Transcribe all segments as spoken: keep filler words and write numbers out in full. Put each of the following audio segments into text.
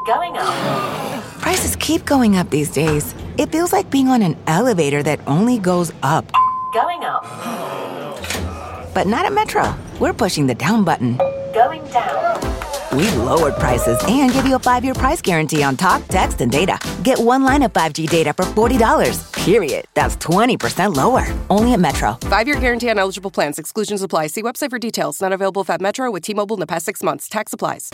Going up. Prices keep going up these days. It feels like being on an elevator that only goes up. Going up. But not at Metro. We're pushing the down button. Going down. We've lowered prices and give you a five-year price guarantee on talk, text, and data. Get one line of five G data for forty dollars. Period. That's twenty percent lower. Only at Metro. Five-year guarantee on eligible plans. Exclusions apply. See website for details. Not available at Metro with T-Mobile in the past six months. Tax applies.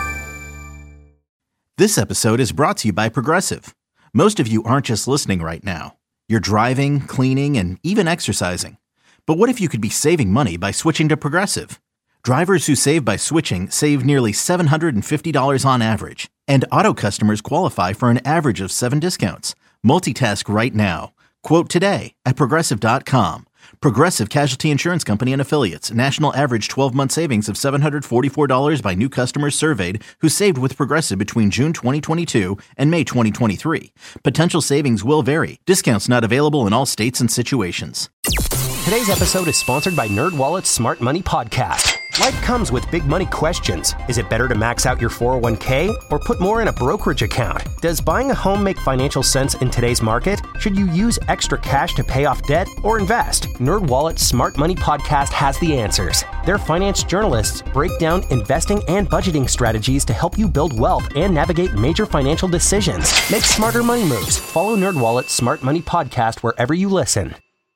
This episode is brought to you by Progressive. Most of you aren't just listening right now. You're driving, cleaning, and even exercising. But what if you could be saving money by switching to Progressive? Drivers who save by switching save nearly seven hundred fifty dollars on average. And auto customers qualify for an average of seven discounts. Multitask right now. Quote today at Progressive dot com. Progressive Casualty Insurance Company and Affiliates. National average twelve-month savings of seven hundred forty-four dollars by new customers surveyed who saved with Progressive between June twenty twenty-two and May twenty twenty-three. Potential savings will vary. Discounts not available in all states and situations. Today's episode is sponsored by NerdWallet's Smart Money Podcast. Life comes with big money questions. Is it better to max out your four oh one k or put more in a brokerage account? Does buying a home make financial sense in today's market? Should you use extra cash to pay off debt or invest? NerdWallet's Smart Money Podcast has the answers. Their finance journalists break down investing and budgeting strategies to help you build wealth and navigate major financial decisions. Make smarter money moves. Follow NerdWallet's Smart Money Podcast wherever you listen.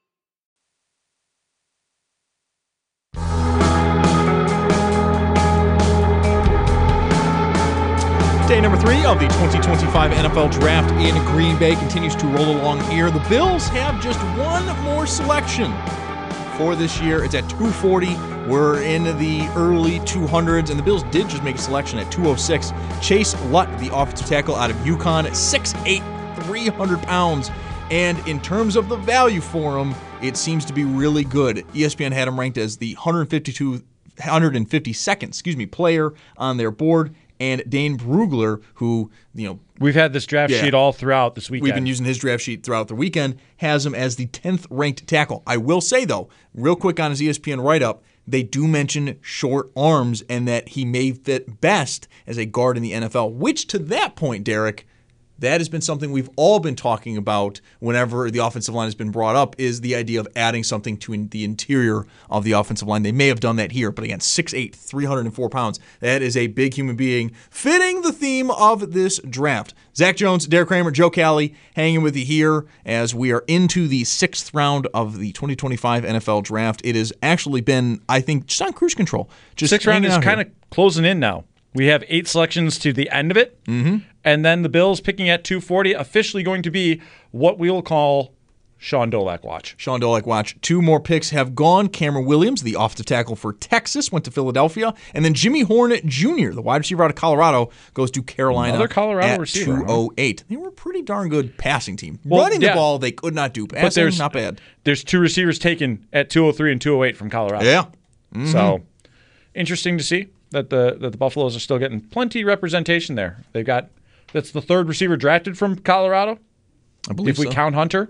Day number three of the twenty twenty-five N F L Draft in Green Bay continues to roll along here. The Bills have just one more selection for this year. It's at two forty. We're in the early two hundreds, and the Bills did just make a selection at two oh six. Chase Lutt, the offensive tackle out of UConn, six eight, three hundred pounds. And in terms of the value for him, it seems to be really good. E S P N had him ranked as the one hundred fifty-two, one hundred fifty-second, excuse me, player on their board. And Dane Brugler, who, you know... We've had this draft yeah, sheet all throughout this weekend. We've been using his draft sheet throughout the weekend, has him as the tenth ranked tackle. I will say, though, real quick on his E S P N write-up, they do mention short arms and that he may fit best as a guard in the N F L, which to that point, Derek, that has been something we've all been talking about whenever the offensive line has been brought up, is the idea of adding something to the interior of the offensive line. They may have done that here, but again, six eight, three hundred four pounds. That is a big human being fitting the theme of this draft. Zach Jones, Derek Kramer, Joe Cali hanging with you here as we are into the sixth round of the twenty twenty-five N F L Draft. It has actually been, I think, just on cruise control. Just Sixth round is kind of closing in now. We have eight selections to the end of it, mm-hmm. and then the Bills picking at two forty, officially going to be what we'll call Sean Dolak watch. Sean Dolak watch. Two more picks have gone. Cameron Williams, the offensive tackle for Texas, went to Philadelphia, and then Jimmy Hornet Junior, the wide receiver out of Colorado, goes to Carolina. Another Colorado at receiver, two oh eight. Huh? They were a pretty darn good passing team. Well, Running yeah. the ball, they could not do. Passing, but there's, not bad. There's two receivers taken at two oh three and two oh eight from Colorado. Yeah. Mm-hmm. So, interesting to see that the that the Buffaloes are still getting plenty representation there. They've got, that's the third receiver drafted from Colorado. I believe if we so. count Hunter.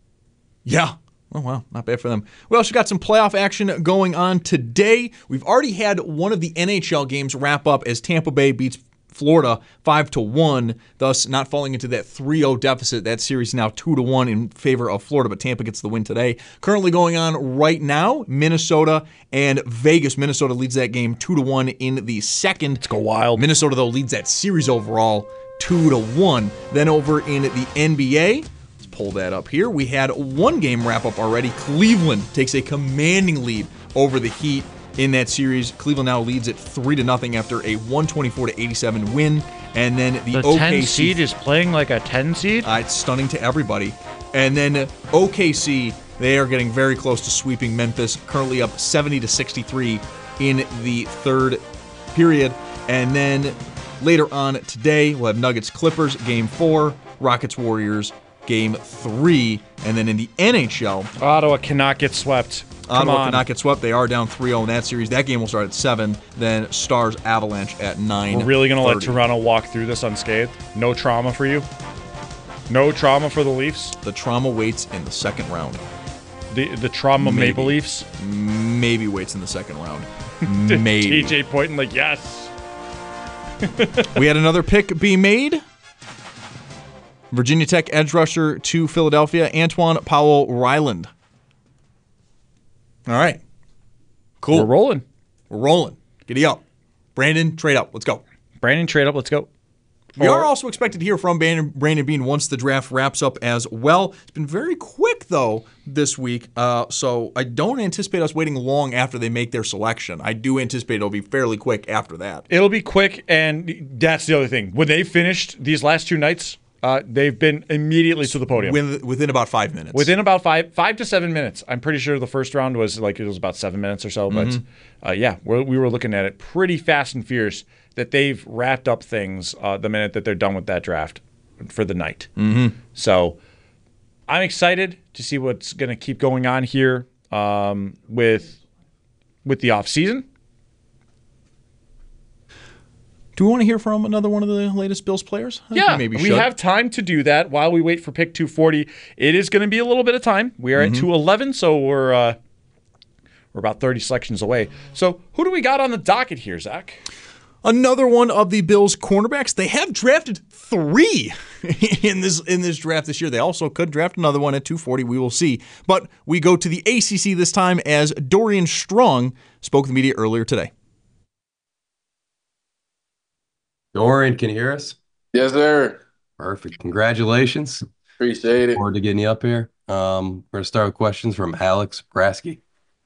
Yeah. Oh, wow. Not bad for them. We also got some playoff action going on today. We've already had one of the N H L games wrap up as Tampa Bay beats Florida five to one, thus not falling into that three oh deficit. That series now two to one in favor of Florida, but Tampa gets the win today. Currently going on right now, Minnesota and Vegas. Minnesota leads that game two to one in the second. Let's go Wild. Minnesota, though, leads that series overall two to one. Then over in the N B A, let's pull that up here. We had one game wrap up already. Cleveland takes a commanding lead over the Heat in that series. Cleveland now leads it three to nothing after a one twenty-four to eighty-seven win. And then the, the O K C ten seed is playing like a ten seed? Uh, it's stunning to everybody. And then O K C, they are getting very close to sweeping Memphis, currently up seventy to sixty-three in the third period. And then later on today, we'll have Nuggets Clippers game four, Rockets Warriors game three, and then in the N H L, Ottawa cannot get swept. Come Ottawa on. cannot get swept. They are down three oh in that series. That game will start at seven. Then Stars Avalanche at nine. We're really going to let Toronto walk through this unscathed? No trauma for you? No trauma for the Leafs? The trauma waits in the second round. The the trauma Maybe. Maple Leafs? Maybe waits in the second round. Maybe. T J pointing like, yes. We had another pick be made. Virginia Tech edge rusher to Philadelphia, Antoine Powell-Ryland. All right. Cool. We're rolling. We're rolling. Giddy up. Brandon, trade up. Let's go. Brandon, trade up. Let's go. We Or- are also expected to hear from Brandon, Brandon Beane once the draft wraps up as well. It's been very quick, though, this week, uh, so I don't anticipate us waiting long after they make their selection. I do anticipate it'll be fairly quick after that. It'll be quick, and that's the other thing. When they finished these last two nights, uh, they've been immediately to the podium. Within, within about five minutes. Within about five five to seven minutes. I'm pretty sure the first round was like it was about seven minutes or so. But Mm-hmm. uh, yeah, we're, we were looking at it pretty fast and fierce that they've wrapped up things uh, the minute that they're done with that draft for the night. Mm-hmm. So I'm excited to see what's going to keep going on here um, with with the off season. Do we want to hear from another one of the latest Bills players? I think Yeah, maybe we should. have time to do that while we wait for pick two forty. It is going to be a little bit of time. We are Mm-hmm. at two eleven, so we're uh, we're about thirty selections away. So who do we got on the docket here, Zach? Another one of the Bills' cornerbacks. They have drafted three in this in this draft this year. They also could draft another one at two forty. We will see. But we go to the A C C this time as Dorian Strong spoke to the media earlier today. Dorian, can you hear us? Yes, sir. Perfect. Congratulations. Appreciate it. Forward to getting you up here. Um, we're going to start with questions from Alex Brasky.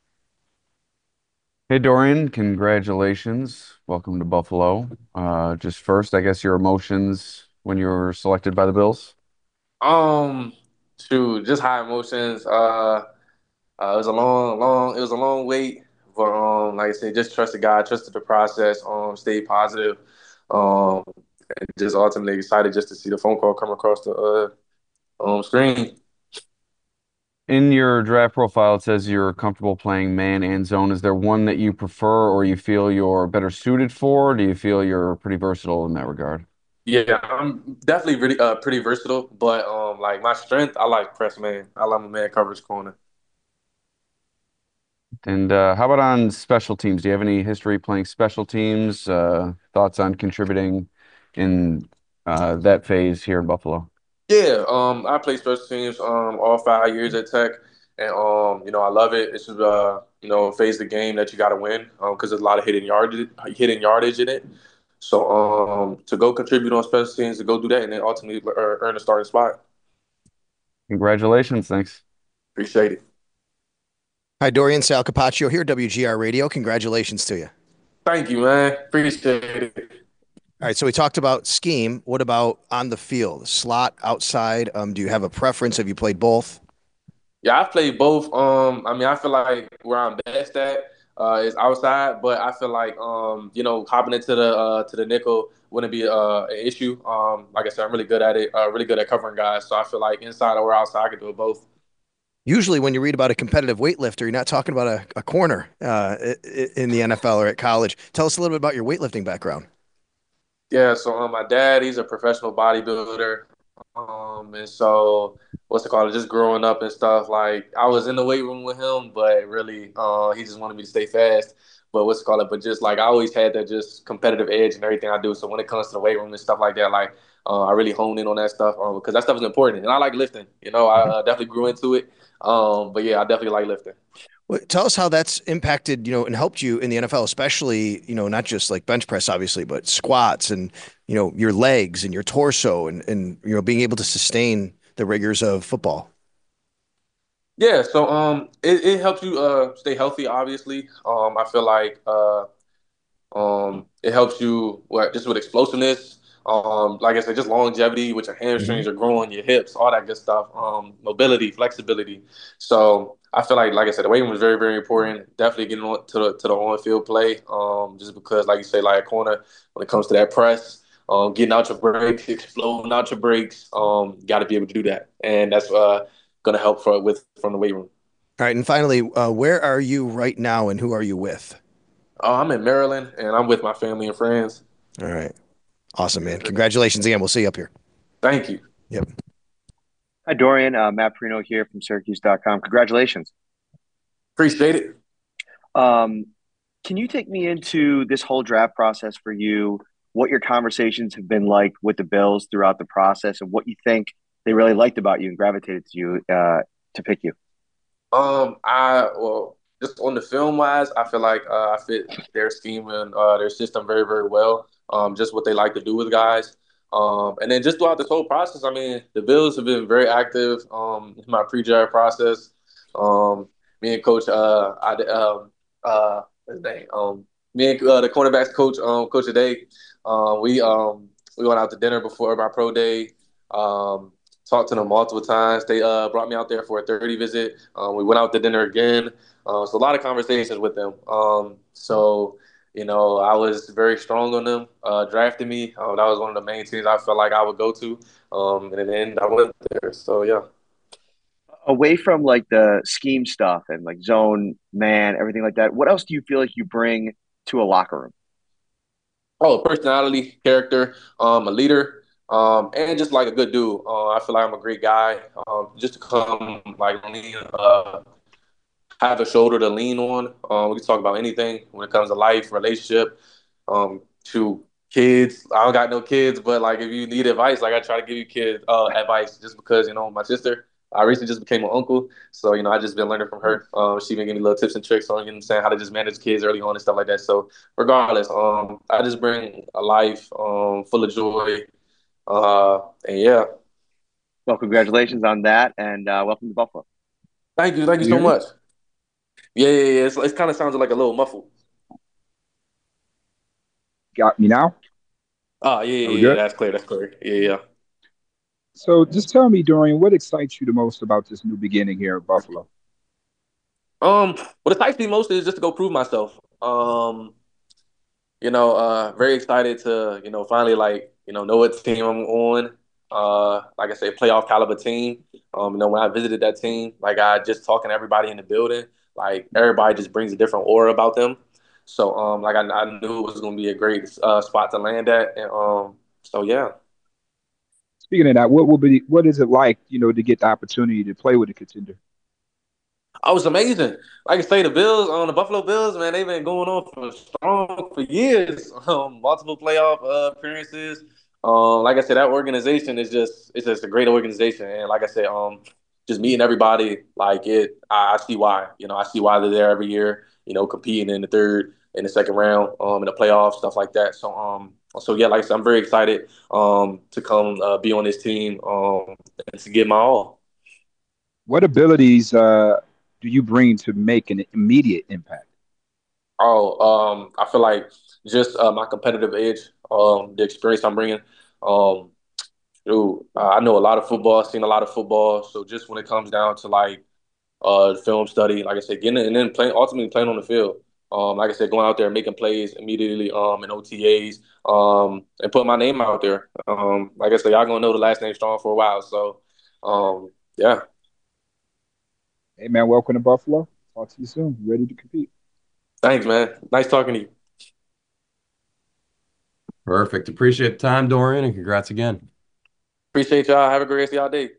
Hey, Dorian, congratulations. Welcome to Buffalo. Uh, just first, I guess your emotions when you were selected by the Bills. Um, shoot, just high emotions. Uh, uh, it was a long, long, it was a long wait, but um, like I said, just trusted God, trusted the process. Um, stayed positive. Um, and just ultimately excited just to see the phone call come across the uh um screen. In your draft profile, it says you're comfortable playing man and zone. Is there one that you prefer or you feel you're better suited for? Do you feel you're pretty versatile in that regard? Yeah, I'm definitely really uh pretty versatile, but um, like my strength, I like press man. I like my man coverage corner. And uh, how about on special teams? Do you have any history playing special teams? Uh, thoughts on contributing in uh, that phase here in Buffalo? Yeah, um, I played special teams um all five years at Tech, and um, you know, I love it. It's just uh, you know, a phase of the game that you got to win, um, because there's a lot of hidden yardage, hidden yardage in it. So um, to go contribute on special teams, to go do that, and then ultimately earn earn a starting spot. Congratulations. Thanks. Appreciate it. Hi, Dorian. Sal Capaccio here, W G R Radio. Congratulations to you. Thank you, man. Appreciate it. All right, so we talked about scheme. What about on the field? Slot, outside? Um, do you have a preference? Have you played both? Yeah, I've played both. Um, I mean, I feel like where I'm best at uh, is outside, but I feel like um, you know, hopping into the uh, to the nickel wouldn't be uh, an issue. Um, like I said, I'm really good at it. Uh, really good at covering guys. So I feel like inside or outside, I could do it both. Usually when you read about a competitive weightlifter, you're not talking about a, a corner uh, in the N F L or at college. Tell us a little bit about your weightlifting background. Yeah, so um, my dad, he's a professional bodybuilder. Um, and so what's it called? Just growing up and stuff, like I was in the weight room with him, but really, uh, he just wanted me to stay fast. But what's it called? But just like I always had that just competitive edge in everything I do. So when it comes to the weight room and stuff like that, like uh, I really hone in on that stuff um, because that stuff is important. And I like lifting. You know, I uh, definitely grew into it. Um, but yeah, I definitely like lifting. Well, tell us how that's impacted, you know, and helped you in the N F L, especially, you know, not just like bench press, obviously, but squats and, you know, your legs and your torso and, and, you know, being able to sustain the rigors of football. Yeah, so um, it, it helps you uh stay healthy. Obviously, um, I feel like uh, um, it helps you what just with explosiveness. Um, like I said, just longevity with your hamstrings, your growing, your hips, all that good stuff. Um, mobility, flexibility. So I feel like, like I said, the weight room is very, very important. Definitely getting on to the to the on field play. Um, just because, like you say, like a corner when it comes to that press, um, getting out your breaks, exploding out your breaks. Um, got to be able to do that, and that's uh going to help for with from the weight room. All right, and finally, uh, where are you right now, and who are you with? Uh, I'm in Maryland, and I'm with my family and friends. All right, awesome, man. Congratulations again. We'll see you up here. Thank you. Yep. Hi, Dorian. Uh, Matt Perino here from Syracuse dot com. Congratulations. Appreciate it. Um, can you take me into this whole draft process for you? what your conversations have been like with the Bills throughout the process, and what you think they really liked about you and gravitated to you uh, to pick you. Um, I well, just on the film wise, I feel like uh, I fit their scheme and uh, their system very, very well. Um, just what they like to do with guys. Um, and then just throughout this whole process, I mean, the Bills have been very active um, in my pre-draft process. Um, me and Coach, uh, I, um, uh, what's his name? Um, me and uh, the cornerbacks coach, um, Coach Aday, uh, we um, we went out to dinner before my pro day. Um, talked to them multiple times. They uh, brought me out there for a thirty visit. Um, we went out to dinner again. Uh, so a lot of conversations with them. Um, so. You know, I was very strong on them, uh, drafting me. Um, that was one of the main teams I felt like I would go to. Um, and in the end, I went there. So, yeah. Away from like the scheme stuff and like zone, man, everything like that, what else do you feel like you bring to a locker room? Oh, personality, character, um, a leader, um, and just like a good dude. Uh, I feel like I'm a great guy. Um, just to come, like, lean, uh, have a shoulder to lean on. Um, we can talk about anything when it comes to life, relationship, um, to kids. I don't got no kids, but like if you need advice, like I try to give you kids uh, advice just because, you know, my sister, I recently just became an uncle. So, you know, I just been learning from her. Um, she been giving me little tips and tricks on, you know what I'm saying, how to just manage kids early on and stuff like that. So regardless, um, I just bring a life um, full of joy. Uh, and yeah. Well, congratulations on that. And uh, welcome to Buffalo. Thank you. Thank you so much. Yeah, yeah, yeah. It's, it kind of sounds like a little muffled. Got me now? Oh, yeah, yeah, yeah. That's clear. That's clear. Yeah, yeah. So just tell me, Dorian, what excites you the most about this new beginning here at Buffalo? Um, what excites me most is just to go prove myself. Um, you know, uh, very excited to, you know, finally, like, you know, know what team I'm on. Uh, like I said, playoff caliber team. Um, you know, when I visited that team, like I just talking to everybody in the building. Like everybody just brings a different aura about them. So um, like I, I knew it was going to be a great uh, spot to land at. And um, so, yeah. Speaking of that, what will be, what is it like, you know, to get the opportunity to play with a contender? Oh, it's amazing. Like I say, the Bills, on um, the Buffalo Bills, man, they've been going on for strong for years. Um, multiple playoff uh, appearances. Um, like I said, that organization is just, it's just a great organization. And like I said, um, just meeting everybody, like it, I, I see why. You know, I see why they're there every year. You know, competing in the third, in the second round, um, in the playoffs, stuff like that. So, um, so yeah, like I said, I'm very excited, um, to come uh, be on this team, um, and to give my all. What abilities uh, do you bring to make an immediate impact? Oh, um, I feel like just uh, my competitive edge, um, the experience I'm bringing. Um, dude, I know a lot of football, seen a lot of football. So just when it comes down to like uh, film study, like I said, getting it and then playing, ultimately playing on the field. Um, like I said, going out there, making plays immediately um, in O T As, um, and putting my name out there. Um, like I said, y'all gonna know the last name Strong for a while. So, um, yeah. Hey, man, welcome to Buffalo. Talk to you soon. You ready to compete? Thanks, man. Nice talking to you. Perfect. Appreciate the time, Dorian, and congrats again. Appreciate y'all. Have a great rest of y'all day.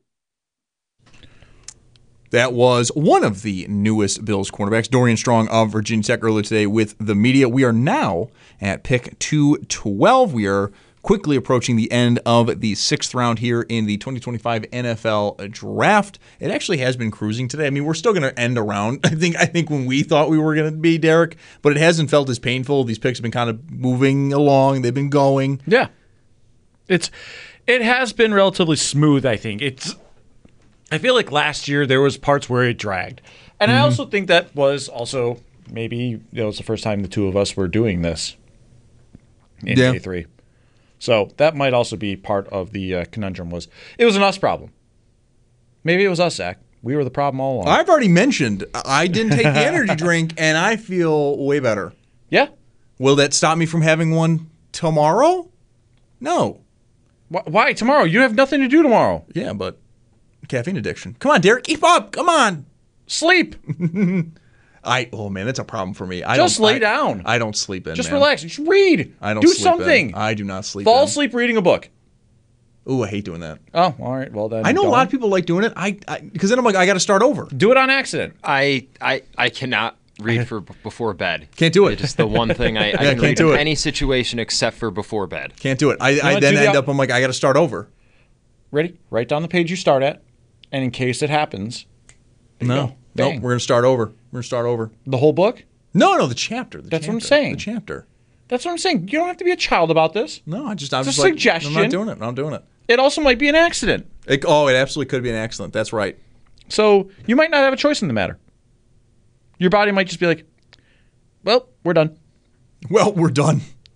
That was one of the newest Bills cornerbacks, Dorian Strong of Virginia Tech, earlier today with the media. We are now at pick two twelve. We are quickly approaching the end of the sixth round here in the twenty twenty-five N F L Draft. It actually has been cruising today. I mean, we're still going to end around, I think, I think when we thought we were going to be, Derek, but it hasn't felt as painful. These picks have been kind of moving along. They've been going. Yeah. It's it has been relatively smooth, I think. It's I feel like last year there was parts where it dragged. And mm-hmm. I also think that was also maybe, you know, it's the first time the two of us were doing this in yeah. day three. So that might also be part of the uh, conundrum was it was an us problem. Maybe it was us, Zach. We were the problem all along. I've already mentioned I didn't take the energy drink, and I feel way better. Yeah. Will that stop me from having one tomorrow? No. Why tomorrow? You have nothing to do tomorrow. Yeah, but caffeine addiction. Come on, Derek, keep up. Come on. Sleep. I oh man, that's a problem for me. I just don't, lay I, down. I don't sleep in. Just man. relax. You should read. I don't do sleep something. In. I do not sleep. Fall in. asleep reading a book. Ooh, I hate doing that. Oh, all right. Well then. I know don't. a lot of people like doing it. I because then I'm like I got to start over. Do it on accident. I I I cannot read for b- before bed. Can't do it. It's just the one thing I, I Yeah, can can't read do in it. any situation except for before bed. Can't do it. I, know I what? then Do the end op- up, I'm like, I got to start over. Ready? Write down the page you start at, and in case it happens, there you No. go. Nope. Bang. We're going to start over. We're going to start over. The whole book? No, no, the chapter. The That's what I'm chapter, saying. The chapter. That's what I'm saying. You don't have to be a child about this. No, I just, I'm It's a just like, suggestion. I'm not doing it. I'm not doing it. It also might be an accident. It. Oh, it absolutely could be an accident. That's right. So you might not have a choice in the matter. Your body might just be like, well, we're done. Well, we're done.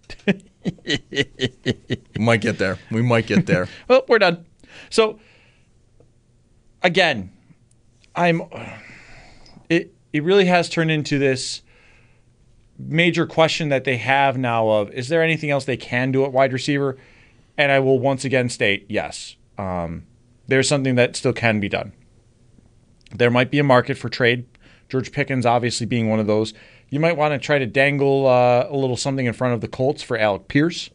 We might get there. We might get there. Well, we're done. So, again, I'm. It it really has turned into this major question that they have now of, is there anything else they can do at wide receiver? And I will once again state, yes. Um, there's something that still can be done. There might be a market for trade. George Pickens obviously being one of those. You might want to try to dangle uh, a little something in front of the Colts for Alec Pierce.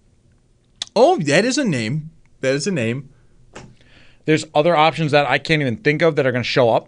Oh, that is a name. That is a name. There's other options that I can't even think of that are going to show up.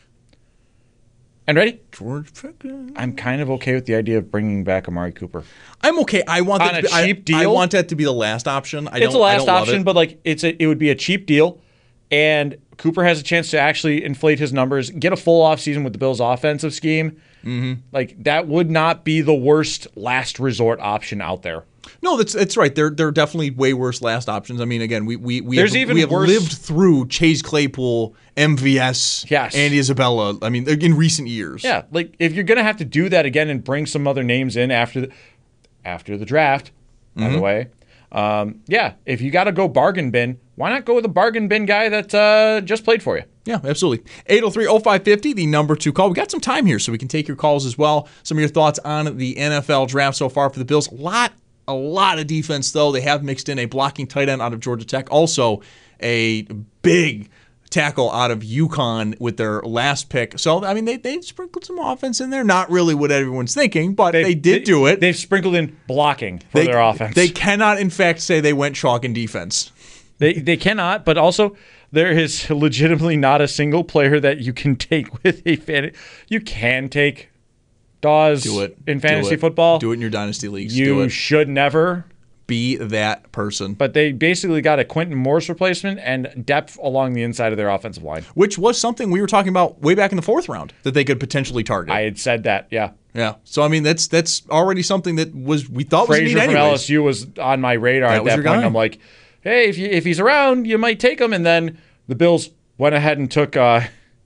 And ready? George Pickens. I'm kind of okay with the idea of bringing back Amari Cooper. I'm okay. I want On that a to be, cheap I, deal? I want that to be the last option. I It's don't, a I last don't love option, it. but like it's a, it would be a cheap deal, and Cooper has a chance to actually inflate his numbers, get a full offseason with the Bills' offensive scheme. Mm-hmm. Like that would not be the worst last resort option out there. No, that's that's right. There there are definitely way worse last options. I mean, again, we we we There's have, even we have worse- lived through Chase Claypool, M V S, Yes. Andy Isabella. I mean, in recent years. Yeah, like if you're gonna have to do that again and bring some other names in after the after the draft, by the Mhm. way, um, yeah, if you got to go bargain bin, why not go with a bargain bin guy that uh, just played for you? Yeah, absolutely. eight oh three oh five five oh, the number to call. We got some time here, so we can take your calls as well. Some of your thoughts on the N F L draft so far for the Bills. A lot, a lot of defense, though. They have mixed in a blocking tight end out of Georgia Tech. Also, a big tackle out of UConn with their last pick. So, I mean, they, they sprinkled some offense in there. Not really what everyone's thinking, but they, did do it. They've sprinkled in blocking for They- their offense. They cannot, in fact, say they went chalk in defense. They they cannot, but also there is legitimately not a single player that you can take with a fan. You can take Dawes Do it. in Do fantasy it. football. Do it in your dynasty leagues. You do it. should never. Be that person. But they basically got a Quentin Morris replacement and depth along the inside of their offensive line. Which was something we were talking about way back in the fourth round that they could potentially target. I had said that, yeah. Yeah. So I mean, that's that's already something that was we thought was a need Frazier from anyways. L S U was on my radar That at was that your point. guy. I'm like, hey, if you, if he's around, you might take him. And then the Bills went ahead and took uh,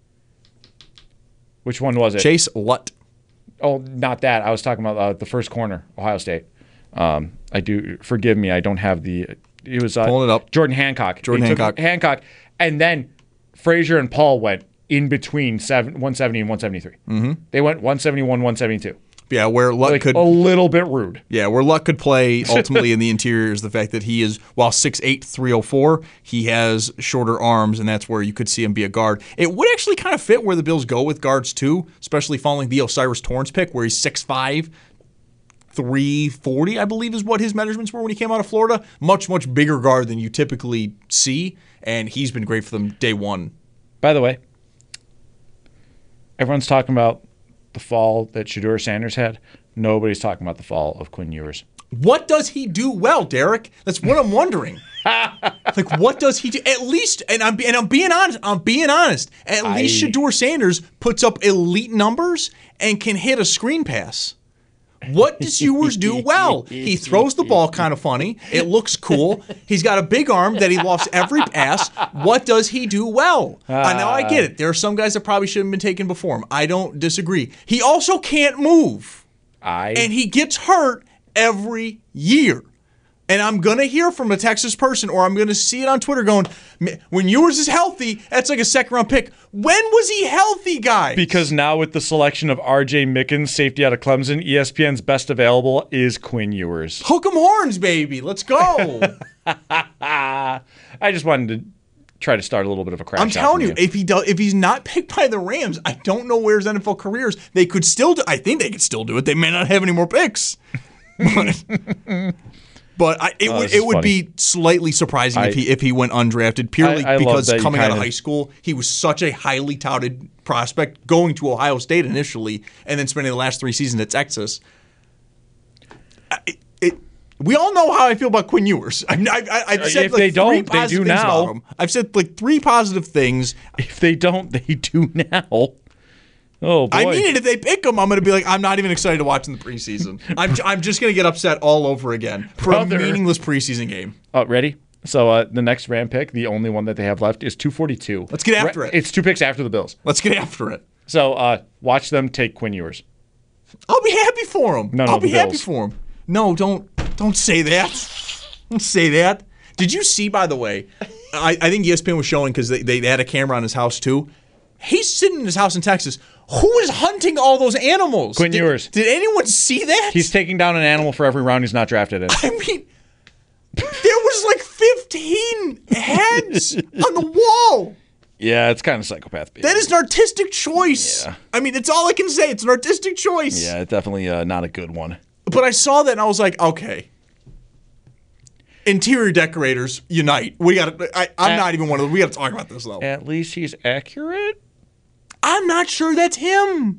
which one was it? Chase Lutt. Oh, not that. I was talking about uh, the first corner, Ohio State. Um, I do. Forgive me. I don't have the. It was uh, Pulling it up. Jordan Hancock. Jordan They took Hancock. Hancock, and then Frazier and Paul went in between seven, one seventy and one seventy-three. Mm-hmm. They went one seventy-one, one seventy-two. Yeah, where Lutt Like could a little bit rude. Yeah, where Luck could play ultimately in the interior is the fact that he is, while six eight, three oh four, he has shorter arms, and that's where you could see him be a guard. It would actually kind of fit where the Bills go with guards, too, especially following the Osiris Torrance pick, where he's six five, three forty, I believe is what his measurements were when he came out of Florida. Much, much bigger guard than you typically see, and he's been great for them day one. By the way, everyone's talking about the fall that Shedeur Sanders had. Nobody's talking about the fall of Quinn Ewers. What does he do well, Derek? That's what I'm wondering. Like, what does he do? At least, and I'm and I'm being honest. I'm being honest. At I- least Shedeur Sanders puts up elite numbers and can hit a screen pass. What does Ewers do well? He throws the ball kind of funny. It looks cool. He's got a big arm that he lofts every pass. What does he do well? Uh, now I get it. There are some guys that probably should have been taken before him. I don't disagree. He also can't move. I And he gets hurt every year. And I'm going to hear from a Texas person, or I'm going to see it on Twitter going, "Man, when Ewers is healthy, that's like a second round pick." When was he healthy, guys? Because now with the selection of R J Mickens, safety out of Clemson, E S P N's best available is Quinn Ewers. Hook 'em horns, baby. Let's go. I just wanted to try to start a little bit of a crash. I'm out telling from you, if he does, if he's not picked by the Rams, I don't know where his N F L career is. They could still do. I think they could still do it. They may not have any more picks. But But I, it Oh, would this it is would funny. be slightly surprising I- if he if he went undrafted purely I- I love because that you coming out of kinda- high school he was such a highly touted prospect going to Ohio State initially and then spending the last three seasons at Texas. I- It, it, we all know how I feel about Quinn Ewers. I, I, I, I've said If like they three don't, they positive do things now. about him. I've said like three positive things. If they don't, they do now. Oh boy! I mean it. If they pick him, I'm going to be like, I'm not even excited to watch in the preseason. I'm I'm just going to get upset all over again for Brother. a meaningless preseason game. Oh, ready? So uh, the next Ram pick, the only one that they have left, is two forty-two. Let's get after Ra- it. It's two picks after the Bills. Let's get after it. So uh, watch them take Quinn Ewers. I'll be happy for him. No, no, I'll be the happy Bills. for him. No, don't don't say that. Don't say that. Did you see, by the way, I, I think E S P N was showing because they, they had a camera on his house too. He's sitting in his house in Texas. Who is hunting all those animals? Quinn did, Ewers. Did anyone see that? He's taking down an animal for every round he's not drafted in. I mean, there was like fifteen heads on the wall. Yeah, it's kind of psychopath behavior. That is an artistic choice. Yeah. I mean, that's all I can say. It's an artistic choice. Yeah, it's definitely uh, not a good one. But I saw that and I was like, okay. Interior decorators unite. We got to. I'm At- not even one of them. We got to talk about this though. At least he's accurate. I'm not sure that's him.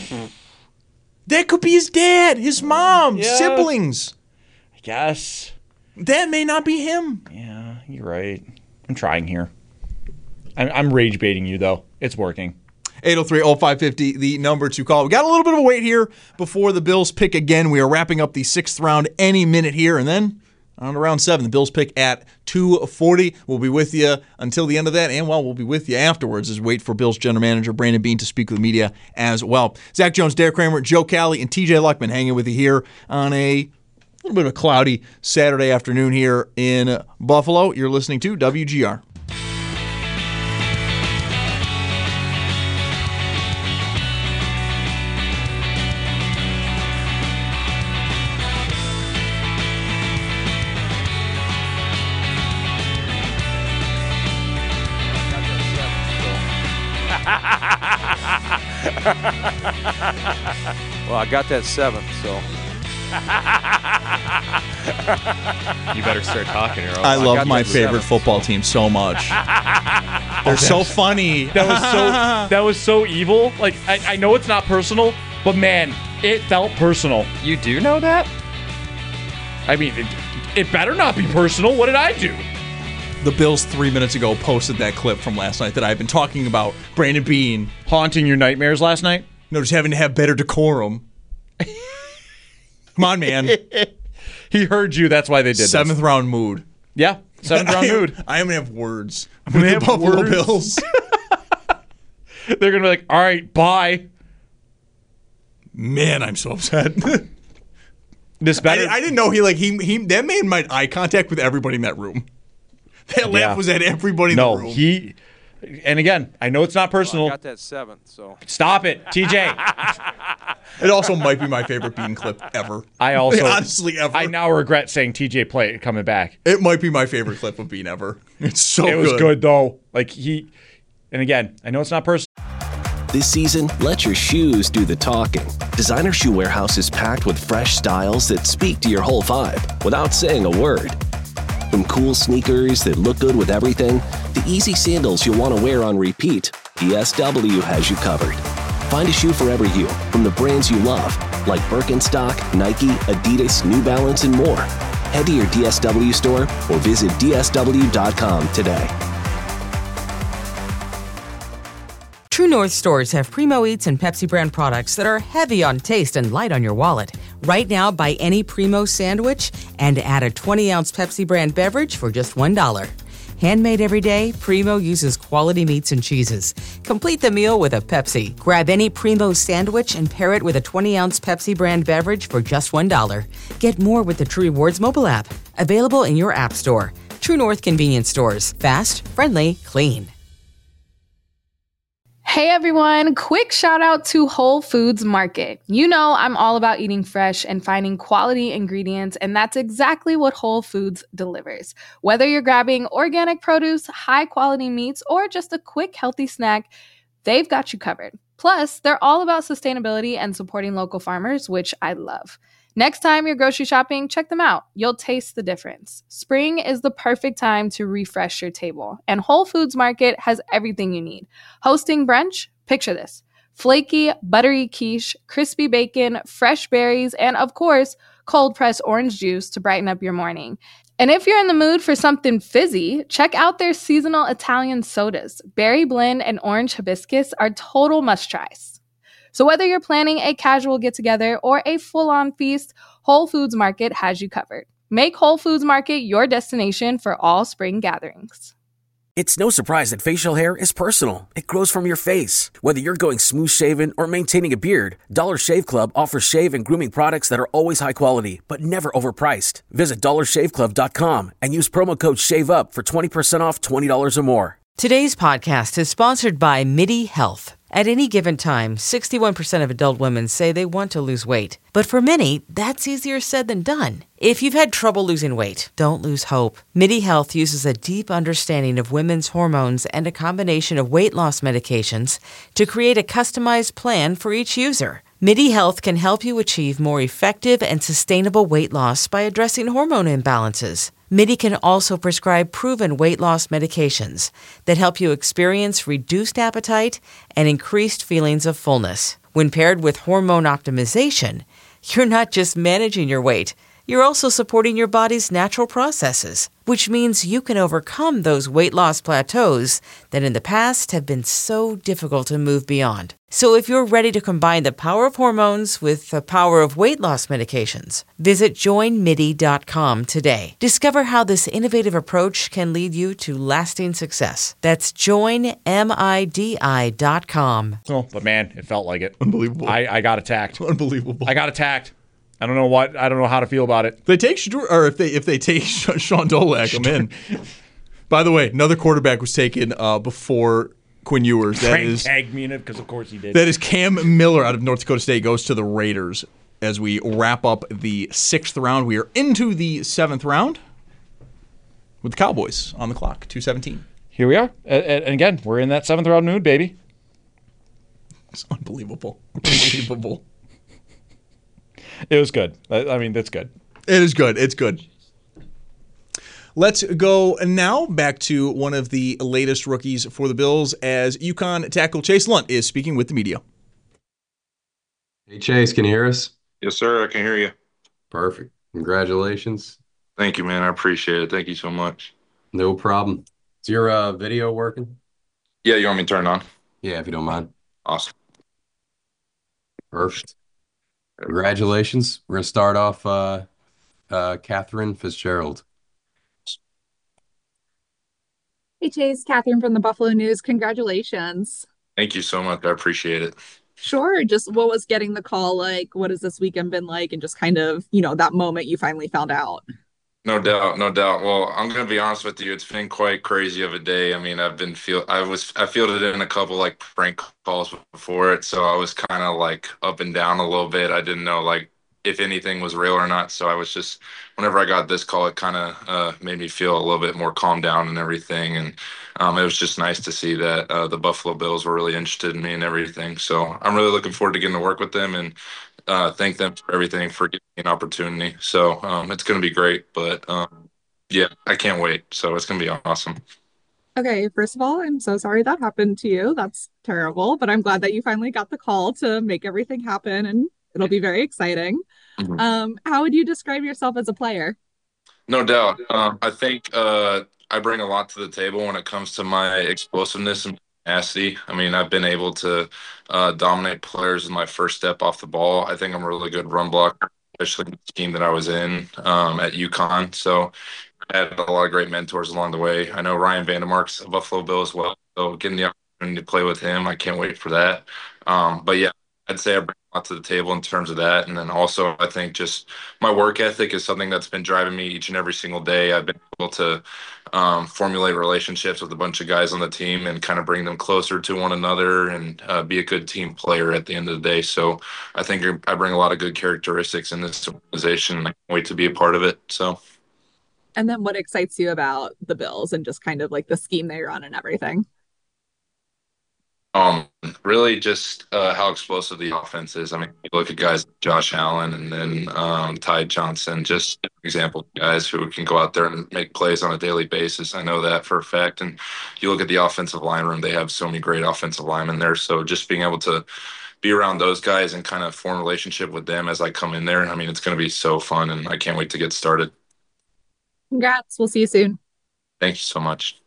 That could be his dad, his mom, Yeah. siblings. I guess. That may not be him. Yeah, you're right. I'm trying here. I'm, I'm rage baiting you though. It's working. eight oh three oh five five oh, the number to call. We got a little bit of a wait here before the Bills pick again. We are wrapping up the sixth round any minute here, and then on to round seven, the Bills pick at two forty. We'll be with you until the end of that, and, well, we'll be with you afterwards as we wait for Bills general manager Brandon Beane to speak with the media as well. Zach Jones, Derek Kramer, Joe Cali, and T J Luckman hanging with you here on a little bit of a cloudy Saturday afternoon here in Buffalo. You're listening to W G R. Well, I got that seventh, so. You better start talking, or else. I love got my that favorite seventh, football team so much. They're so funny. That was so that was so evil. Like I, I know it's not personal, but man, it felt personal. You do know that? I mean, it, it better not be personal. What did I do? The Bills three minutes ago posted that clip from last night that I've been talking about. Brandon Beane. Haunting your nightmares last night? No, just having to have better decorum. Come on, man. He heard you. That's why they did Seventh this. round mood. Yeah, seventh round I am, mood. I am going to have words. I'm gonna going to have Buffalo words. Bills. They're going to be like, all right, bye. Man, I'm so upset. This better. I, I didn't know he, like, he, he, that man made eye contact with everybody in that room. That laugh Yeah. was at everybody in no, the room. he. And again, I know it's not personal. Well, I got that seventh, so. Stop it, T J. It also might be my favorite Bean clip ever. I also Like, honestly ever. I now regret saying T J play it coming back. It might be my favorite clip of Bean ever. It's so it was good. good though. Like he, and again, I know it's not personal. This season, let your shoes do the talking. Designer Shoe Warehouse is packed with fresh styles that speak to your whole vibe without saying a word. From cool sneakers that look good with everything, to easy sandals you'll want to wear on repeat, D S W has you covered. Find a shoe for every you from the brands you love, like Birkenstock, Nike, Adidas, New Balance, and more. Head to your D S W store or visit D S W dot com today. True North stores have Primo Eats and Pepsi brand products that are heavy on taste and light on your wallet. Right now, buy any Primo sandwich and add a twenty ounce Pepsi brand beverage for just one dollar. Handmade every day, Primo uses quality meats and cheeses. Complete the meal with a Pepsi. Grab any Primo sandwich and pair it with a twenty ounce Pepsi brand beverage for just one dollar. Get more with the True Rewards mobile app. Available in your app store. True North convenience stores. Fast, friendly, clean. Hey everyone, quick shout out to Whole Foods Market. You know I'm all about eating fresh and finding quality ingredients, and that's exactly what Whole Foods delivers. Whether you're grabbing organic produce, high quality meats, or just a quick healthy snack, they've got you covered. Plus, they're all about sustainability and supporting local farmers, which I love. Next time you're grocery shopping, check them out. You'll taste the difference. Spring is the perfect time to refresh your table, and Whole Foods Market has everything you need. Hosting brunch? Picture this. Flaky, buttery quiche, crispy bacon, fresh berries, and of course, cold-pressed orange juice to brighten up your morning. And if you're in the mood for something fizzy, check out their seasonal Italian sodas. Berry blend and orange hibiscus are total must-tries. So whether you're planning a casual get-together or a full-on feast, Whole Foods Market has you covered. Make Whole Foods Market your destination for all spring gatherings. It's no surprise that facial hair is personal. It grows from your face. Whether you're going smooth shaven or maintaining a beard, Dollar Shave Club offers shave and grooming products that are always high quality, but never overpriced. Visit dollar shave club dot com and use promo code SHAVEUP for twenty percent off twenty dollars or more. Today's podcast is sponsored by MIDI Health. At any given time, sixty-one percent of adult women say they want to lose weight. But for many, that's easier said than done. If you've had trouble losing weight, don't lose hope. MIDI Health uses a deep understanding of women's hormones and a combination of weight loss medications to create a customized plan for each user. MIDI Health can help you achieve more effective and sustainable weight loss by addressing hormone imbalances. MIDI can also prescribe proven weight loss medications that help you experience reduced appetite and increased feelings of fullness. When paired with hormone optimization, you're not just managing your weight, you're also supporting your body's natural processes, which means you can overcome those weight loss plateaus that in the past have been so difficult to move beyond. So if you're ready to combine the power of hormones with the power of weight loss medications, visit join midi dot com today. Discover how this innovative approach can lead you to lasting success. That's join midi dot com. Oh, but man, it felt like it. Unbelievable. I, I got attacked. Unbelievable. I got attacked. I don't know what. I don't know how to feel about it. If they take Shador, or if they if they take Sean Dolak, I'm in. By the way, another quarterback was taken uh, before Quinn Ewers. That Frank is tagged me in it because of course he did. That is Cam Miller out of North Dakota State goes to the Raiders. As we wrap up the sixth round, we are into the seventh round with the Cowboys on the clock. two seventeen. Here we are, and, and again, we're in that seventh round mood, baby. It's unbelievable. Unbelievable. It was good. I mean, that's good. It is good. It's good. Let's go now back to one of the latest rookies for the Bills as UConn tackle Chase Lunt is speaking with the media. Hey, Chase, can you hear us? Yes, sir. I can hear you. Perfect. Congratulations. Thank you, man. I appreciate it. Thank you so much. No problem. Is your uh, video working? Yeah, you want me to turn it on? Yeah, if you don't mind. Awesome. Perfect. Congratulations. We're going to start off uh, uh, Catherine Fitzgerald. Hey, Chase, Catherine from the Buffalo News. Congratulations. Thank you so much. I appreciate it. Sure. Just what was getting the call like? What has this weekend been like? And just kind of, you know, that moment you finally found out. No doubt, no doubt. Well, I'm gonna be honest with you. It's been quite crazy of a day. I mean, I've been feel I was I fielded in a couple like prank calls before it, so I was kind of like up and down a little bit. I didn't know like if anything was real or not. So I was just whenever I got this call, it kind of uh, made me feel a little bit more calmed down and everything. And um, it was just nice to see that uh, the Buffalo Bills were really interested in me and everything. So I'm really looking forward to getting to work with them and uh, thank them for everything for giving me an opportunity. So um, it's going to be great. But um, yeah, I can't wait. So it's going to be awesome. Okay, first of all, I'm so sorry that happened to you. That's terrible. But I'm glad that you finally got the call to make everything happen, and it'll be very exciting. Mm-hmm. Um, how would you describe yourself as a player? No doubt. Um, I think uh, I bring a lot to the table when it comes to my explosiveness and tenacity. I mean, I've been able to uh, dominate players in my first step off the ball. I think I'm a really good run blocker, especially in the team that I was in um, at UConn. So I had a lot of great mentors along the way. I know Ryan Vandermark's a Buffalo Bill as well. So getting the opportunity to play with him, I can't wait for that. Um, but yeah, I'd say I bring a lot to the table in terms of that. And then also I think just my work ethic is something that's been driving me each and every single day. I've been able to um, formulate relationships with a bunch of guys on the team and kind of bring them closer to one another and uh, be a good team player at the end of the day. So I think I bring a lot of good characteristics in this organization, and I can't wait to be a part of it. So. And then what excites you about the Bills and just kind of like the scheme they run and everything? Um, really just uh, how explosive the offense is. I mean, you look at guys like Josh Allen and then um, Ty Johnson, just an example of guys who can go out there and make plays on a daily basis. I know that for a fact. And you look at the offensive line room, they have so many great offensive linemen there. So just being able to be around those guys and kind of form a relationship with them as I come in there, I mean, it's going to be so fun, and I can't wait to get started. Congrats. We'll see you soon. Thank you so much.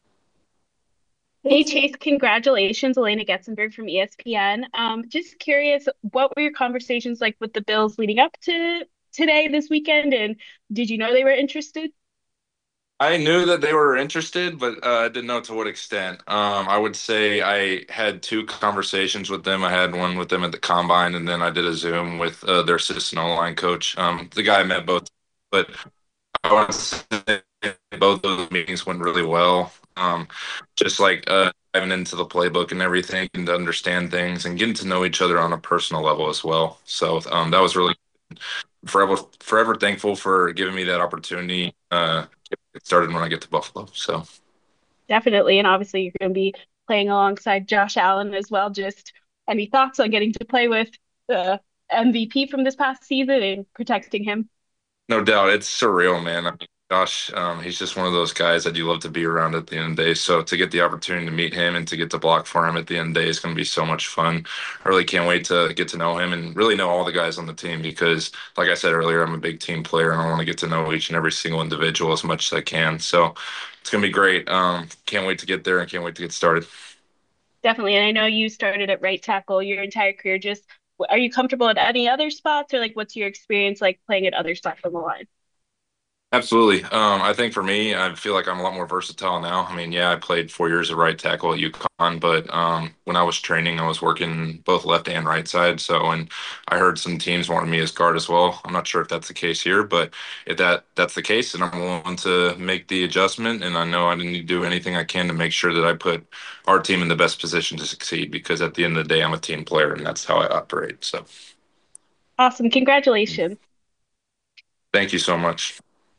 Hey Chase, congratulations, Elena Getzenberg from E S P N. Um, just curious, what were your conversations like with the Bills leading up to today, this weekend, and did you know they were interested? I knew that they were interested, but uh, I didn't know to what extent. Um, I would say I had two conversations with them. I had one with them at the combine, and then I did a Zoom with uh, their assistant O-line coach. Um, the guy I met both, but I want to say both those meetings went really well. Um, just like uh, diving into the playbook and everything, and to understand things and getting to know each other on a personal level as well. So um, that was really forever, forever thankful for giving me that opportunity. Uh, get started when I get to Buffalo. So Definitely, and obviously you're going to be playing alongside Josh Allen as well. Just any thoughts on getting to play with the M V P from this past season and protecting him? no doubt, it's surreal, man. I mean, gosh, um, he's just one of those guys that you love to be around at the end of the day. So to get the opportunity to meet him and to get to block for him at the end of the day is going to be so much fun. I really can't wait to get to know him and really know all the guys on the team because, like I said earlier, I'm a big team player and I want to get to know each and every single individual as much as I can. So it's going to be great. Um, can't wait to get there and can't wait to get started. Definitely, and I know you started at right tackle your entire career. Just are you comfortable at any other spots, or like what's your experience like playing at other spots on the line? Absolutely. Um, I think for me, I feel like I'm a lot more versatile now. I mean, yeah, I played four years of right tackle at UConn, but um, when I was training, I was working both left and right side. So, and I heard some teams wanted me as guard as well. I'm not sure if that's the case here, but if that that's the case, then I'm willing to make the adjustment. And I know I need to do anything I can to make sure that I put our team in the best position to succeed. Because at the end of the day, I'm a team player, and that's how I operate. So, Awesome. Congratulations. thank you so much.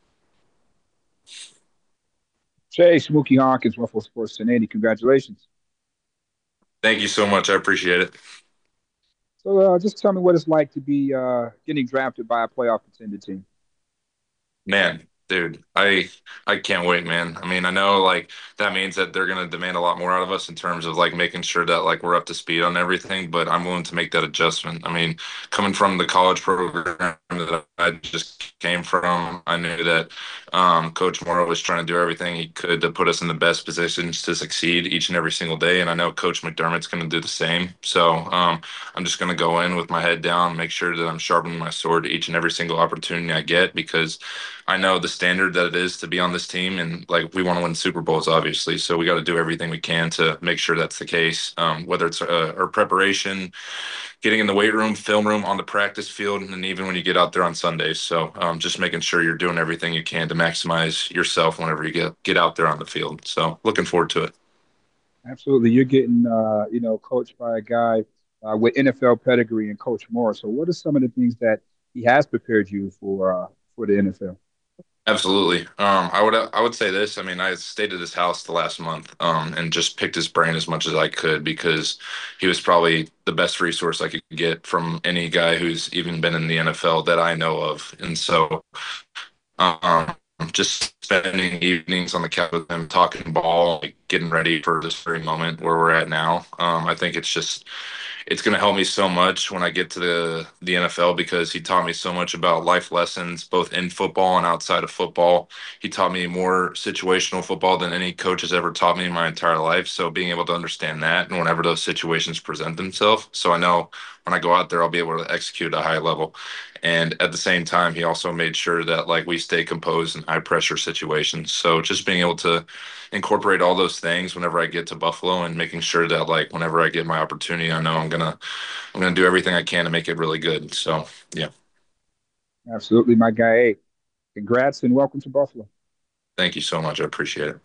Chase, Mookie Hawkins, Ruffalo Sports ten eighty. Congratulations. Thank you so much. I appreciate it. So uh, just tell me what it's like to be uh, getting drafted by a playoff contender team. Man, dude, I I can't wait, man. I mean, I know like that means that they're gonna demand a lot more out of us in terms of like making sure that like we're up to speed on everything, but I'm willing to make that adjustment. I mean, coming from the college program that I just came from, I knew that um, Coach Morrow was trying to do everything he could to put us in the best positions to succeed each and every single day, and I know Coach McDermott's going to do the same. So um, I'm just going to go in with my head down, make sure that I'm sharpening my sword each and every single opportunity I get because I know the standard that it is to be on this team, and like we want to win Super Bowls, obviously. So we got to do everything we can to make sure that's the case. Um, whether it's uh, our preparation, getting in the weight room, film room, on the practice field, and even when you get out there on Sundays. So um, just making sure you're doing everything you can to maximize yourself whenever you get get out there on the field. So looking forward to it. Absolutely, you're getting uh, you know coached by a guy uh, with N F L pedigree and Coach Moore. So what are some of the things that he has prepared you for uh, for the N F L? Absolutely. Um, I would I would say this. I mean, I stayed at his house the last month um, and just picked his brain as much as I could because he was probably the best resource I could get from any guy who's even been in the N F L that I know of. And so um, just spending evenings on the couch with him, talking ball, like getting ready for this very moment where we're at now. Um, I think it's just it's going to help me so much when I get to the the N F L because he taught me so much about life lessons, both in football and outside of football. He taught me more situational football than any coach has ever taught me in my entire life. So being able to understand that and whenever those situations present themselves, so I know when I go out there, I'll be able to execute at a high level. And at the same time, he also made sure that like we stay composed in high pressure situations. So just being able to incorporate all those things whenever I get to Buffalo and making sure that like whenever I get my opportunity, I know I'm gonna I'm gonna do everything I can to make it really good. So yeah. Absolutely, my guy. Hey, congrats and welcome to Buffalo. Thank you so much. I appreciate it.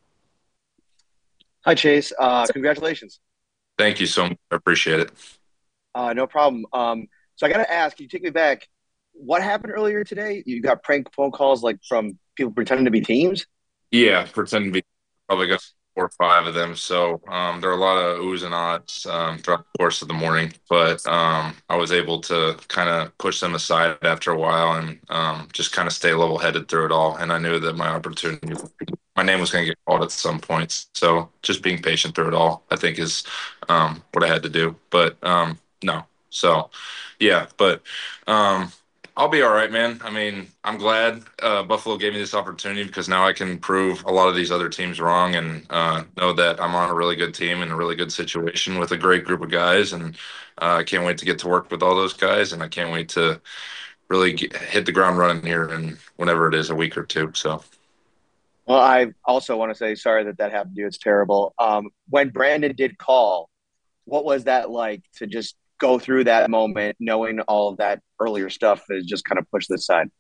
Hi, Chase. Uh, congratulations. Thank you so much. I appreciate it. Uh, no problem. Um, so I got to ask, can you take me back? What happened earlier today? You got prank phone calls like from people pretending to be teams? Yeah, pretend to be probably gonna four or five of them. So um, there are a lot of oohs and ahs um, throughout the course of the morning. But um, I was able to kind of push them aside after a while and um, just kind of stay level-headed through it all. And I knew that my opportunity, my name was going to get called at some points. So just being patient through it all, I think, is um, what I had to do. But um, no. So, yeah. But um, I'll be all right, man. I mean, I'm glad uh, Buffalo gave me this opportunity because now I can prove a lot of these other teams wrong and uh, know that I'm on a really good team in a really good situation with a great group of guys. And uh, I can't wait to get to work with all those guys. And I can't wait to really get, hit the ground running here in whenever it is, a week or two. So. Well, I also want to say sorry that that happened to you. It's terrible. Um, when Brandon did call, what was that like to just go through that moment, knowing all of that earlier stuff is just kind of pushed this side?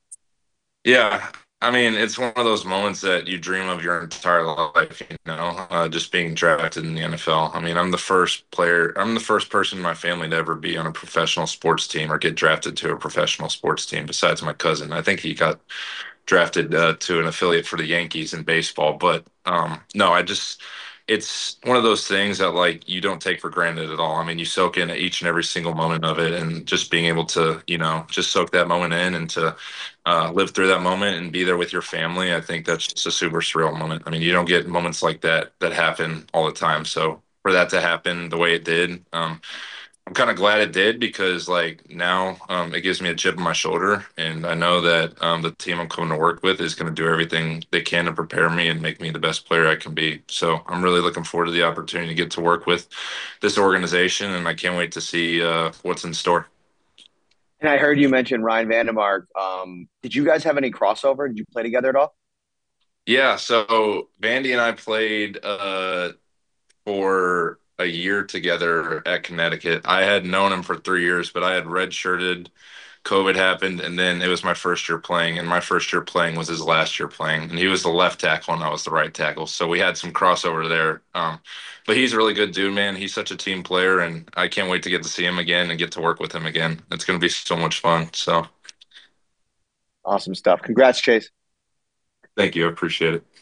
Yeah. I mean, it's one of those moments that you dream of your entire life, you know, uh, just being drafted in the N F L. I mean, I'm the first player, I'm the first person in my family to ever be on a professional sports team or get drafted to a professional sports team besides my cousin. I think he got drafted uh, to an affiliate for the Yankees in baseball. But um, no, I just, it's one of those things that like you don't take for granted at all. I mean, you soak in each and every single moment of it, and just being able to, you know, just soak that moment in and to uh, live through that moment and be there with your family. I think that's just a super surreal moment. I mean, you don't get moments like that that happen all the time. So for that to happen the way it did, um, I'm kind of glad it did because like now um, it gives me a chip on my shoulder, and I know that um, the team I'm coming to work with is going to do everything they can to prepare me and make me the best player I can be. So I'm really looking forward to the opportunity to get to work with this organization, and I can't wait to see uh, what's in store. And I heard you mention Ryan Vandemark. Um, did you guys have any crossover? Did you play together at all? Yeah, so Vandy and I played uh, for a year together at Connecticut. I had known him for three years, but I had redshirted. COVID happened, and then it was my first year playing, and my first year playing was his last year playing, and he was the left tackle and I was the right tackle. So we had some crossover there. Um, but he's a really good dude, man. He's such a team player, and I can't wait to get to see him again and get to work with him again. It's going to be so much fun. So awesome stuff. Congrats, Chase. Thank you. I appreciate it.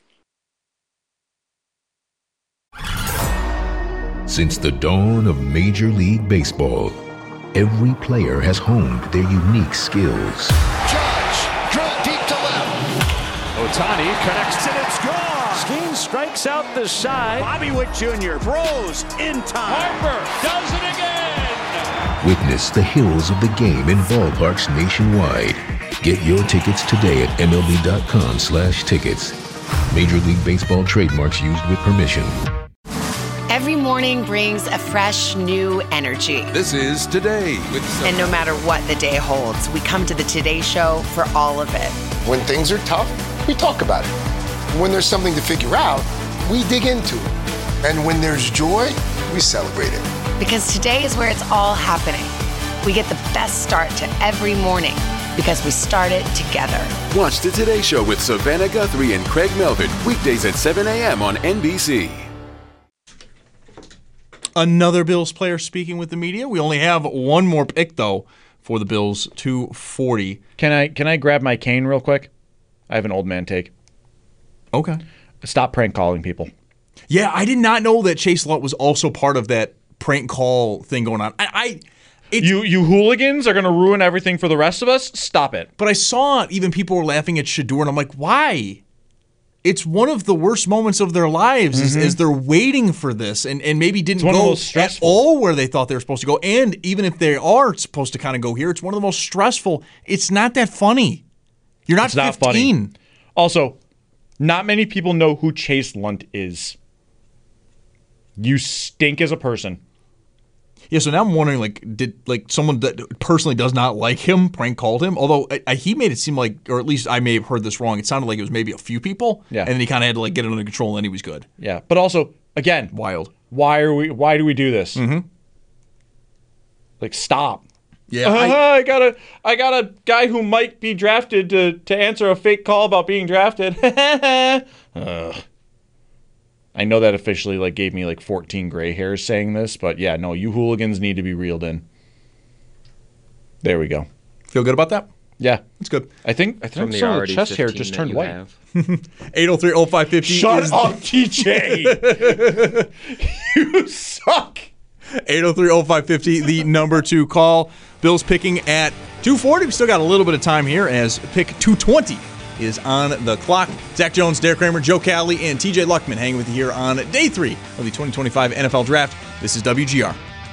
Since the dawn of Major League Baseball, every player has honed their unique skills. Judge, drill deep to left. Ohtani connects and it's gone. Skeen strikes out the side. Bobby Witt Junior throws in time. Harper does it again. Witness the heroes of the game in ballparks nationwide. Get your tickets today at M L B dot com slash tickets. Major League Baseball trademarks used with permission. Every morning brings a fresh, new energy. This is Today with Sophie. And no matter what the day holds, we come to the Today Show for all of it. When things are tough, we talk about it. When there's something to figure out, we dig into it. And when there's joy, we celebrate it. Because today is where it's all happening. We get the best start to every morning because we start it together. Watch the Today Show with Savannah Guthrie and Craig Melvin, weekdays at seven a.m. on N B C. Another Bills player speaking with the media. We only have one more pick, though, for the Bills, two forty. Can I can I grab my cane real quick? I have an old man take. Okay. Stop prank calling people. Yeah, I did not know that Chase Lutt was also part of that prank call thing going on. I, I it's, you you hooligans are going to ruin everything for the rest of us? Stop it. But I saw even people were laughing at Shedeur, and I'm like, why? It's one of the worst moments of their lives mm-hmm. as, as they're waiting for this and, and maybe didn't go at all where they thought they were supposed to go. And even if they are supposed to kind of go here, it's one of the most stressful. It's not that funny. You're not it's not fifteen. Funny. Also, not many people know who Chase Lunt is. You stink as a person. Yeah, so now I'm wondering, like, did like someone that personally does not like him prank called him? Although I, I, he made it seem like, or at least I may have heard this wrong. It sounded like it was maybe a few people. Yeah, and then he kind of had to like get it under control, and then he was good. Yeah, but also, again, wild. Why are we? Why do we do this? Mm-hmm. Like, stop. Yeah, uh, I, I got a, I got a guy who might be drafted to to answer a fake call about being drafted. uh. I know that officially like gave me like fourteen gray hairs saying this, but yeah, no, you hooligans need to be reeled in. There we go. Feel good about that? Yeah, it's good. I think I think some of the chest hair just turned white. eight oh three oh five five oh. Shut is up, T J. You suck. eight oh three oh five five oh, the number two call. Bills picking at two forty. We still got a little bit of time here as pick two twenty is on the clock. Zach Jones, Derek Kramer, Joe Cowley, and T J Luckman hanging with you here on day three of the twenty twenty-five N F L Draft. This is W G R.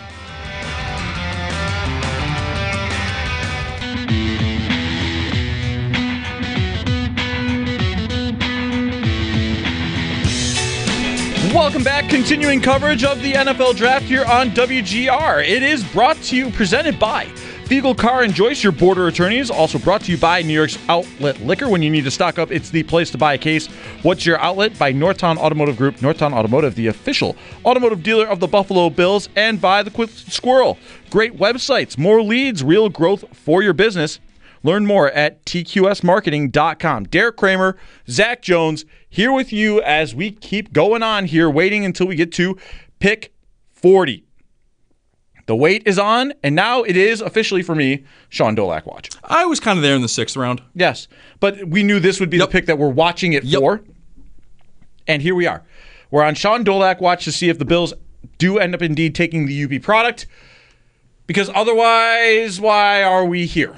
Welcome back. Continuing coverage of the N F L Draft here on W G R. It is brought to you, presented by Fiegel Car and Joyce, your border attorneys. Also brought to you by New York's Outlet Liquor. When you need to stock up, it's the place to buy a case. What's Your Outlet? By Northtown Automotive Group. Northtown Automotive, the official automotive dealer of the Buffalo Bills. And by The Quick Squirrel. Great websites, more leads, real growth for your business. Learn more at T Q S marketing dot com. Derek Kramer, Zach Jones, here with you as we keep going on here, waiting until we get to pick forty. The wait is on, and now it is officially for me, Sean Dolak watch. I was kind of there in the sixth round. Yes, but we knew this would be yep. the pick that we're watching it yep. for, and here we are. We're on Sean Dolak watch to see if the Bills do end up indeed taking the U P product, because otherwise, why are we here?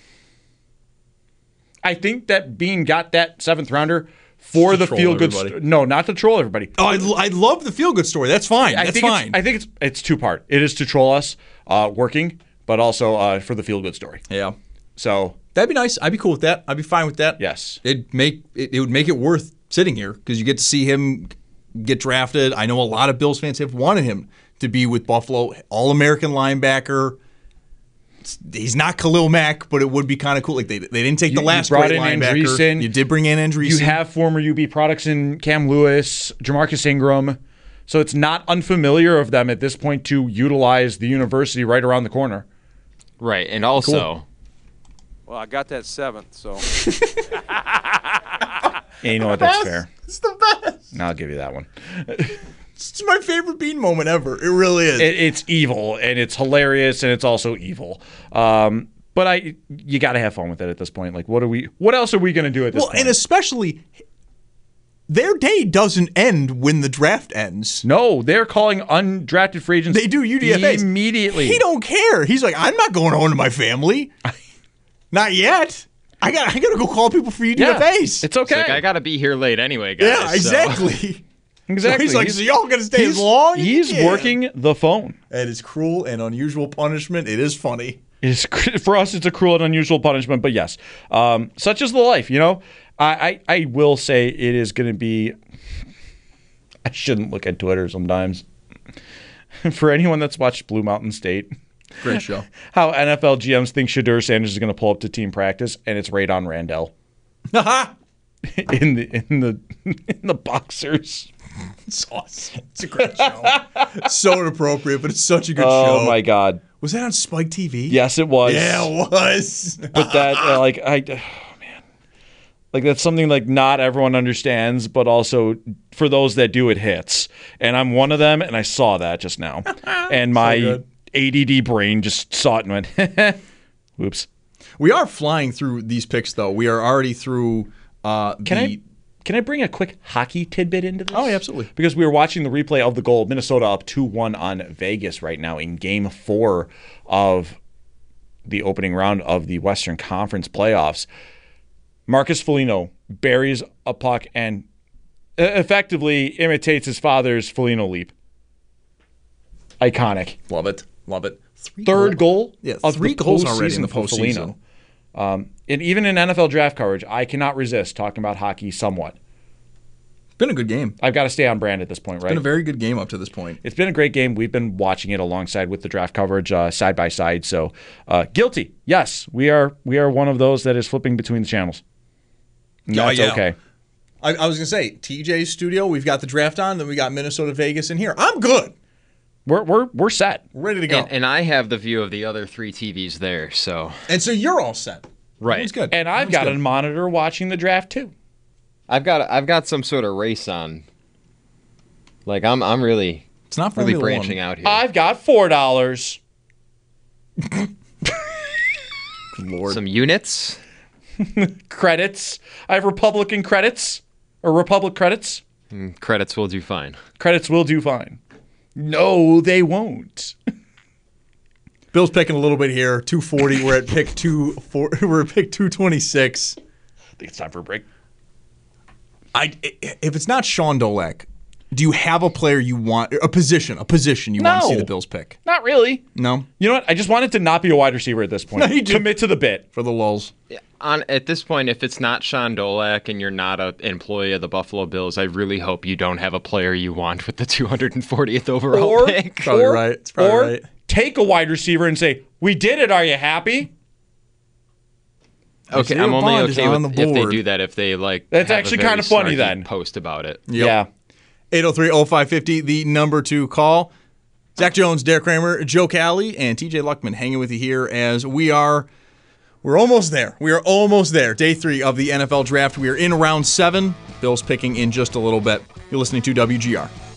I think that Bean got that seventh rounder for the feel good. St- no, not to troll everybody. Oh, I, I love the feel good story. That's fine. I That's think fine. It's, I think it's it's two part. It is to troll us, uh, working, but also uh, for the feel good story. Yeah. So that'd be nice. I'd be cool with that. I'd be fine with that. Yes. It'd make it, it would make it worth sitting here because you get to see him get drafted. I know a lot of Bills fans have wanted him to be with Buffalo, All-American linebacker. He's not Khalil Mack, but it would be kind of cool. Like they they didn't take you, the last you brought great in linebacker. Andreessen. You did bring in Andreessen. You have former U B products in Cam Lewis, Jamarcus Ingram. So it's not unfamiliar of them at this point to utilize the university right around the corner. Right, and also... Cool. Well, I got that seventh, so... And you know what? That's best. fair. It's the best. I'll give you that one. It's my favorite Bean moment ever. It really is. It, it's evil, and it's hilarious, and it's also evil. Um, but I, you got to have fun with it at this point. Like, what are we? What else are we going to do at this well, point? And especially, their day doesn't end when the draft ends. No, they're calling undrafted free agents. They do U D F As immediately. He don't care. He's like, I'm not going home to my family. Not yet. I got. I got to go call people for U D F As. Yeah, it's okay. It's like, I got to be here late anyway, guys. Yeah, exactly. So. So Exactly. he's like, he's, so y'all going to stay as long as He's you can. working the phone. It is cruel and unusual punishment. It is funny. It is, for us, it's a cruel and unusual punishment, but yes. Um, such is the life, you know? I, I, I will say it is going to be... I shouldn't look at Twitter sometimes. For anyone that's watched Blue Mountain State... Great show. How N F L G Ms think Shadur Sanders is going to pull up to team practice, and it's Radon Randall. in the in the in the boxers. It's awesome. It's a great show. So inappropriate, but it's such a good oh, show. Oh my god! Was that on Spike T V? Yes, it was. Yeah, it was. But that, uh, like, I, oh man, like that's something like not everyone understands, but also for those that do, it hits. And I'm one of them, and I saw that just now, and my so A D D brain just saw it and went, "Whoops." We are flying through these picks, though. We are already through. Uh, Can the, I? Can I bring a quick hockey tidbit into this? Oh, yeah, absolutely. Because we were watching the replay of the goal. Minnesota up two one on Vegas right now in game four of the opening round of the Western Conference playoffs. Marcus Foligno buries a puck and effectively imitates his father's Foligno leap. Iconic. Love it. Love it. Three Third goal, goal yeah, of three the goals already in the postseason. Um, and even in N F L draft coverage, I cannot resist talking about hockey somewhat. Been a good game. I've got to stay on brand at this point, right? It's been a very good game up to this point. It's been a great game. We've been watching it alongside with the draft coverage, uh, side by side. So, uh, guilty. Yes, we are. We are one of those that is flipping between the channels. And that's oh, yeah. okay. I, I was gonna say T J's studio. We've got the draft on. Then we got Minnesota Vegas in here. I'm good. We're we're we're set. We're ready to go. And, and I have the view of the other three T Vs there. So and so you're all set. Right. That's good. And I've That's got good. a monitor watching the draft too. I've got I've got some sort of race on. Like I'm I'm really it's not really Formula branching one. out here. I've got four dollars. Lord. Some units. Credits. I have Republican credits. Or Republic credits. Mm, credits will do fine. Credits will do fine. No, they won't. Bill's picking a little bit here. two forty. We're at pick two. Four, we're at pick two twenty-six. I think it's time for a break. I if it's not Sean Dolak, do you have a player you want, a position, a position you No. want to see the Bills pick? Not really. No. You know what? I just want it to not be a wide receiver at this point. No, you do. Commit to the bit. For the lulz. Yeah, on at this point, if it's not Sean Dolak and you're not an employee of the Buffalo Bills, I really hope you don't have a player you want with the two hundred fortieth overall Or, pick. Probably or, right. It's probably or right. take a wide receiver and say, "We did it. Are you happy?" Okay, Isaiah I'm only Bond is okay on with the if they board. do that. If they like, That's have a actually very kinda funny snarky then. Post about it. Yep. Yeah. eight oh three oh five fifty, the number to call. Zach Jones, Derek Kramer, Joe Cali, and T J Luckman hanging with you here as we are, we're almost there. We are almost there. Day three of the N F L Draft. We are in round seven. Bills picking in just a little bit. You're listening to W G R.